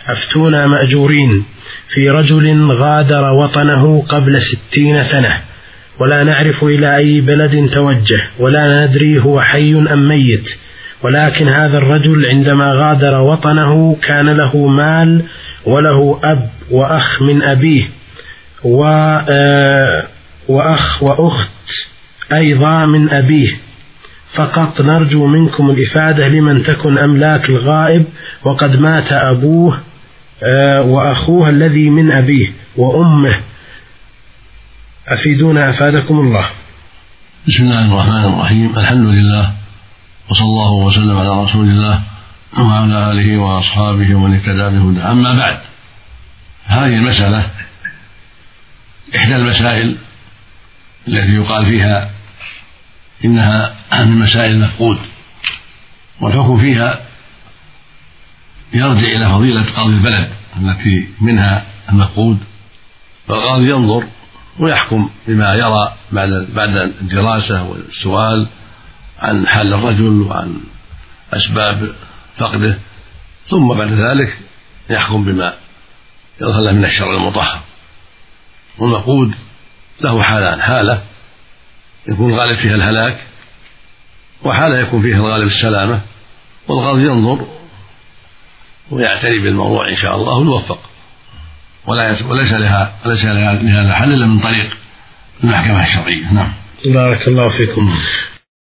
أفتونا مأجورين في رجل غادر وطنه قبل 60 سنة ولا نعرف إلى أي بلد توجه ولا ندري هو حي أم ميت، ولكن هذا الرجل عندما غادر وطنه كان له مال وله أب وأخ من أبيه وأخ وأخت أيضا من أبيه، فقط نرجو منكم الإفادة لمن تكن أملاك الغائب وقد مات أبوه وأخوه الذي من أبيه وأمه، أفيدونا أفادكم الله. بسم الله الرحمن الرحيم، الحمد لله وصلى الله وسلم على رسول الله وعلى آله وأصحابه ومن اهتدى بهداه. أما بعد، هذه المسألة إحدى المسائل التي يقال فيها إنها من مسائل المفقود، والحكم فيها يرجع إلى فضيلة قاضي البلد التي منها المفقود، فالقاضي ينظر ويحكم بما يرى بعد الدراسة والسؤال عن حال الرجل وعن أسباب فقده، ثم بعد ذلك يحكم بما يظهر من الشرع المطهر. والمفقود له حالان: حالة يكون غالب فيها الهلاك، وحالة يكون فيها الغالب السلامة، والقاضي ينظر ويعتني بالموضوع إن شاء الله ويوفق، وليس لهذا حل إلا من طريق المحكمة الشرعية. نعم. بارك الله فيكم.